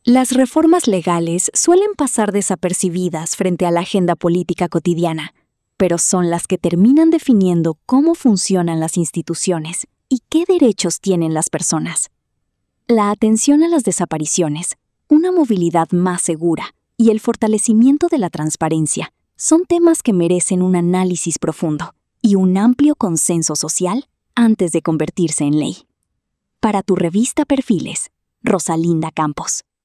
Las reformas legales suelen pasar desapercibidas frente a la agenda política cotidiana, pero son las que terminan definiendo cómo funcionan las instituciones y qué derechos tienen las personas. La atención a las desapariciones, una movilidad más segura y el fortalecimiento de la transparencia son temas que merecen un análisis profundo y un amplio consenso social antes de convertirse en ley. Para tu revista Perfiles, Rosalinda Campos.